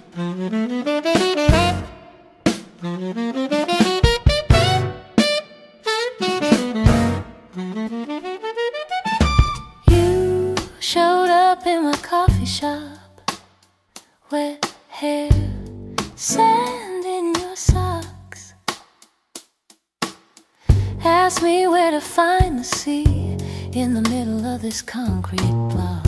You showed up in my coffee shop, wet hair, sand in your socks. Asked me where to find the sea in the middle of this concrete block.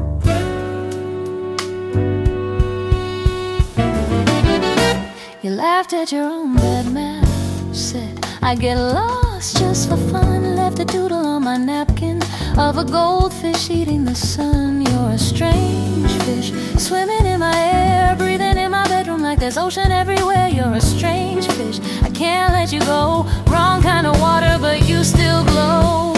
You laughed at your own bad map, said I get lost just for fun. Left a doodle on my napkin of a goldfish eating the sun. You're a strange fish, swimming in my air, breathing in my bedroom like there's ocean everywhere. You're a strange fish, I can't let you go. Wrong kind of water, but you still glow.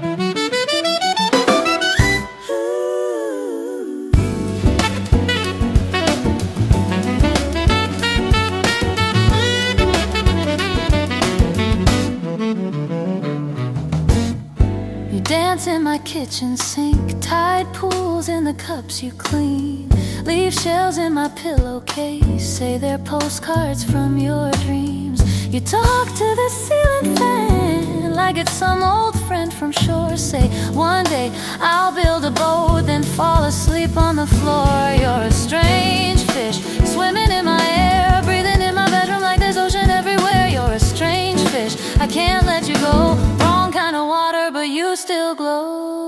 Dance in my kitchen sink, tide pools in the cups you clean. Leave shells in my pillowcase, say they're postcards from your dreams. You talk to the ceiling fan like it's some old friend from shore. Say one day I'll build a boat, then fall asleep on the floor. You're a strange fish, swimming in my air, breathing in my bedroom like there's ocean everywhere. You're a strange fish, I can't let you go. Wrong kind of water, but you still glow.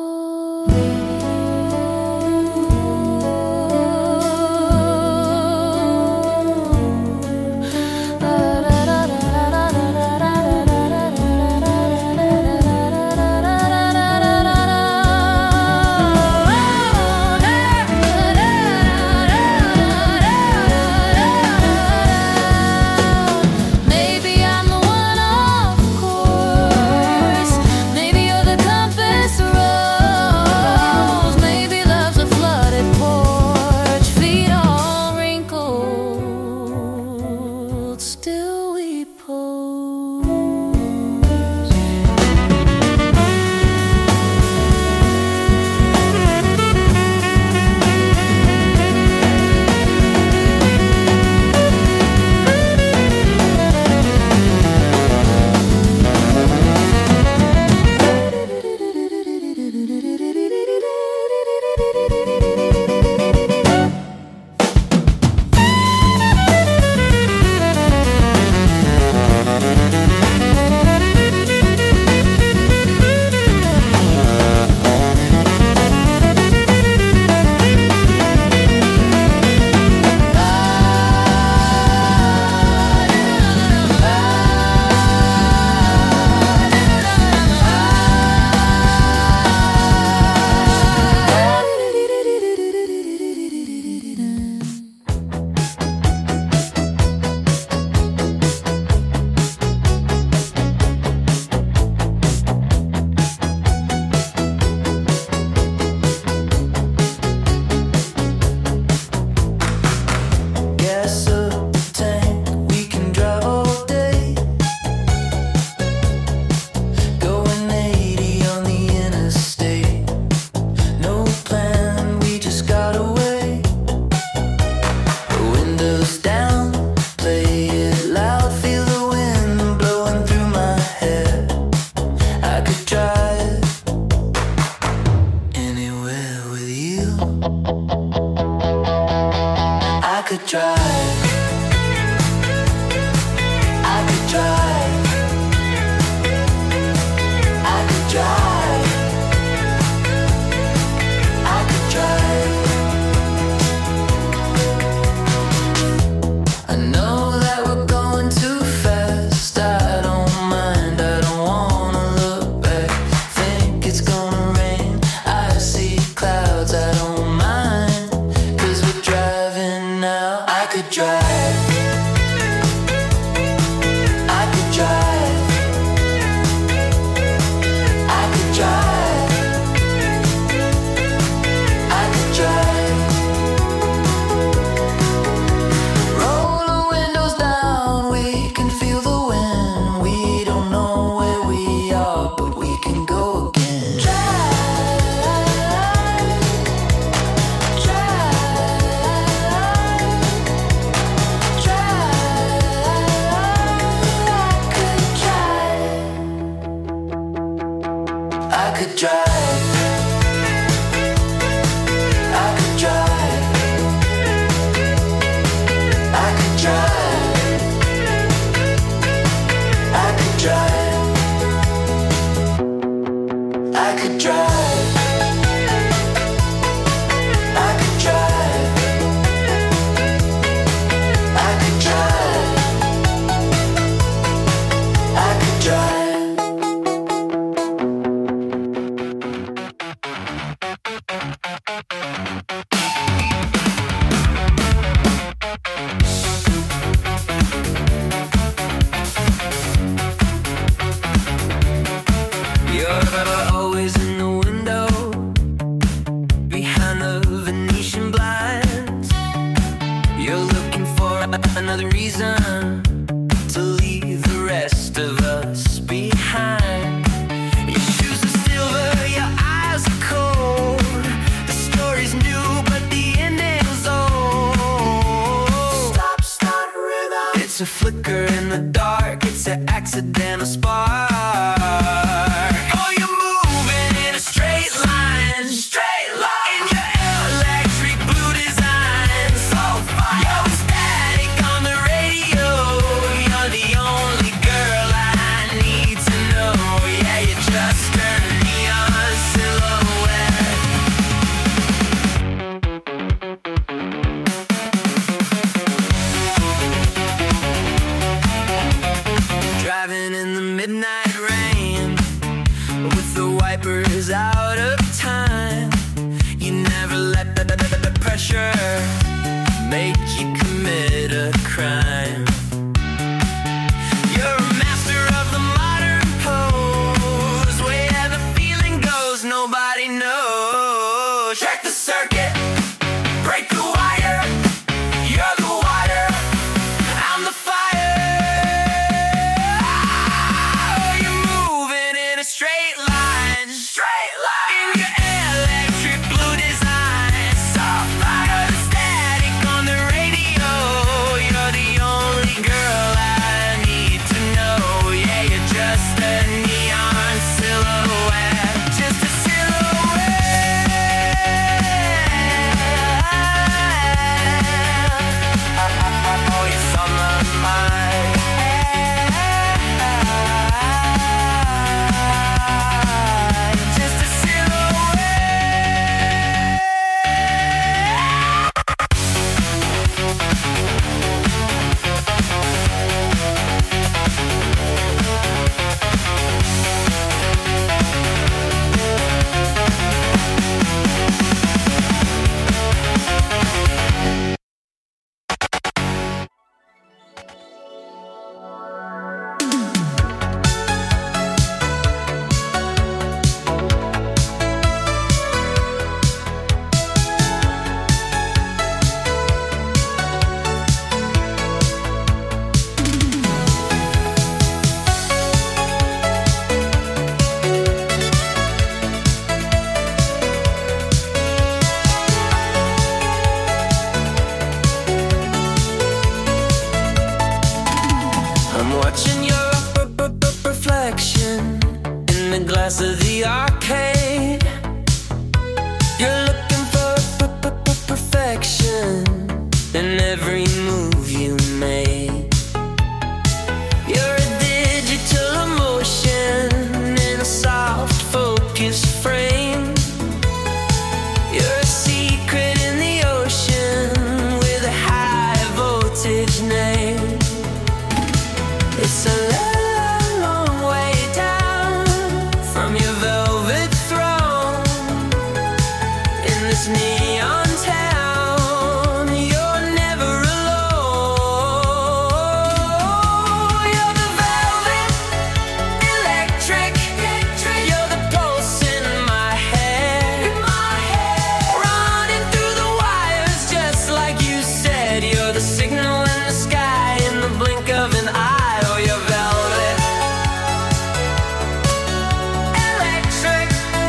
Drive. Another reason to leave the rest of us behind. Your shoes are silver, your eyes are cold. The story's new, but the ending's old. Stop, start rhythm. It's a flicker in the dark, it's an accidental spark. Oh, you're moving in a straight line, straight line. In your electric blue design, so far. You're static on the radio. You're the only girl I need to know. Yeah, you're just a neon silhouette. Driving in the midnight rain with the wipers out of time. You never let the pressure make you commit a crime. You're a master of the modern pose. Where the feeling goes, nobody knows. Check the circuit, break the wire. You're the water, I'm the fire. Oh, you're moving in a straight line, straight line. In your electric blue design, soft fire, the static on the radio. You're the only girl I need to know. Yeah, you're just a neon silhouette, just a silhouette. Oh, you're on my mind. Just a silhouette. I'm watching your reflection in the glass of the arcade. You're looking for perfection in every move you made. You're a digital emotion in a soft focus frame. You're a secret in the ocean with a high voltage name. It's a long way down from your velvet throne in this neon town. You're never alone. You're the velvet, electric. You're the pulse in my head, running through the wires just like you said. You're the signal in the sky in the blink of an eye. Oh, you're velvet, electric.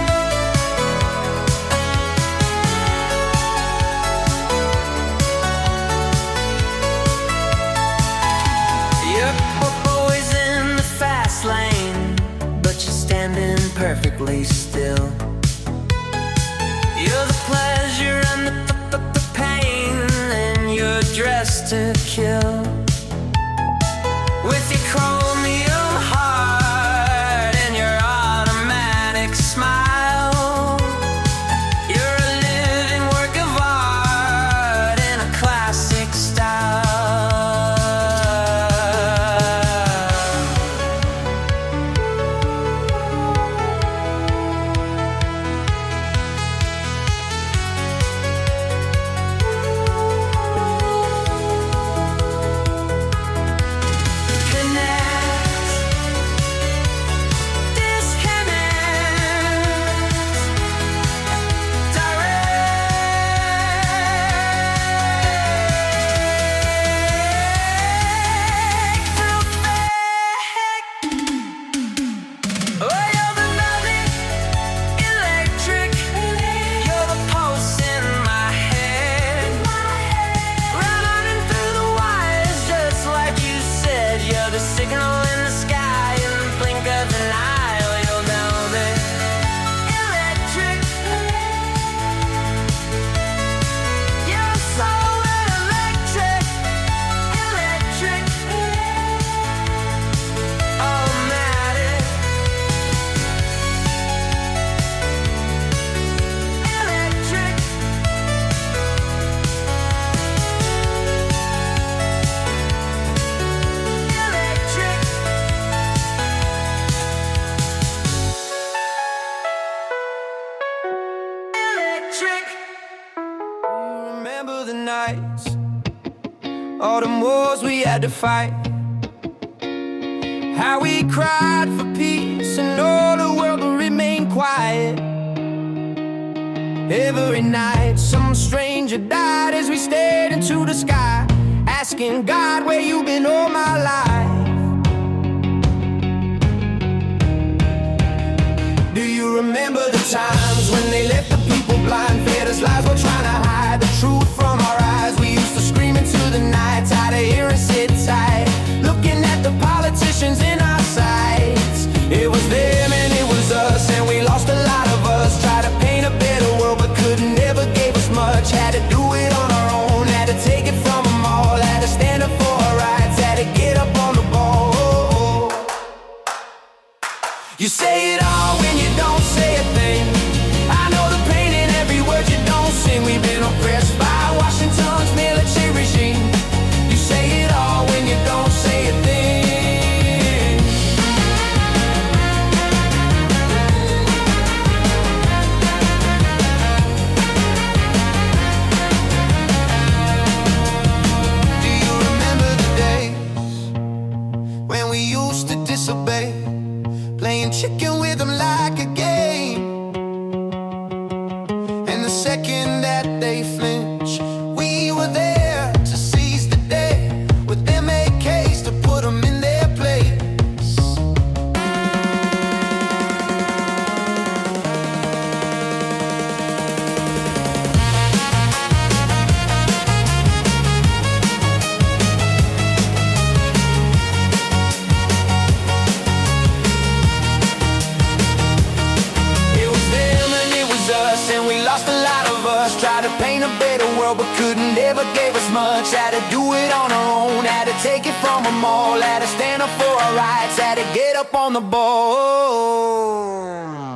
You're always in the fast lane, but you're standing perfectly still. You're the pleasure and the pain, and you're dressed to kill. With your chromium heart and your automatic smile, you're a living work of art in a classic style. lights, all the wars we had to fight, how we cried for peace and all the world will remain quiet. Every night some stranger died as we stared into the sky, asking God, where you been all my life? Do you remember the times when they left the people blind, fed us lies while trying to hide the truth from our eyes? We used to scream into the night, tired of hearing sit tight, looking at the politicians in our sights. It was them and it was us, and we lost a lot of us. Tried to paint a better world but couldn't, never gave us much. Had to do it on our own, had to take it from them all, had to stand up for our rights, had to get up on the ball. You say it all when you don't say a thing. I know the pain in every word you don't sing. We've been oppressed by Washington's military regime. You say it all when you don't say a thing. Do you remember the days when we used to disobey, playing chicken with them like a game? And the second that they flinch, we were there to seize the day with them AKs to put them in their place. Tried to paint a better world but couldn't, never gave us much. Had to do it on our own, had to take it from them all, had to stand up for our rights, had to get up on the ball.